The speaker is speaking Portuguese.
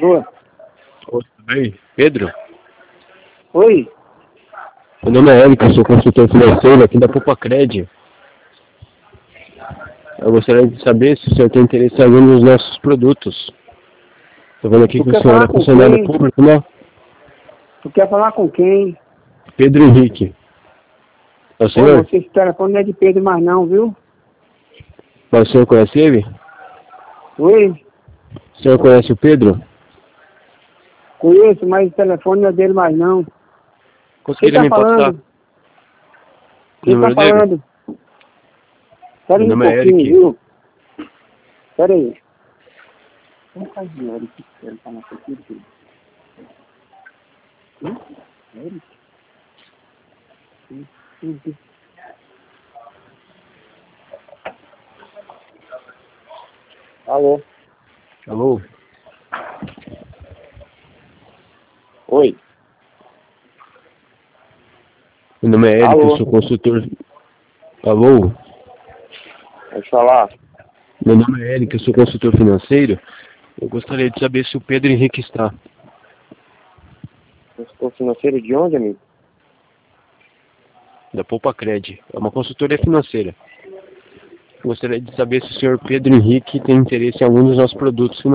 favor? Oi, tudo bem? Pedro? Oi? Meu nome é Érico, eu sou consultor financeiro aqui da Popacred. Eu gostaria de saber se o senhor tem interesse em algum dos nossos produtos. Estou vendo aqui Tu que o quer senhor falar é com funcionário quem? público, né? Tu quer falar com quem? Pedro Henrique. É o Ô, senhor? moço, esse telefone não é de Pedro mais não, viu? Mas o senhor conhece ele? Oi? O senhor conhece o Pedro? Conheço, mas o telefone não é dele mais não. Quem Conseguiria tá me passar falando? o Quem tá número dele? falando? Espera Meu aí um nome é pouquinho, Eric. viu? Espera aí. Vamos fazer o Eric, que ele tá na aqui, filho. Eric? Sim. Alô? Alô? Oi? Meu nome é Eric, eu Alô? sou consultor... Alô? Pode falar? Meu nome é Eric, eu sou consultor financeiro. Eu gostaria de saber se o Pedro Henrique está. Consultor financeiro de onde, amigo? Da Popacred. É uma consultoria financeira. Gostaria de saber se o senhor Pedro Henrique tem interesse em algum dos nossos produtos financeiros.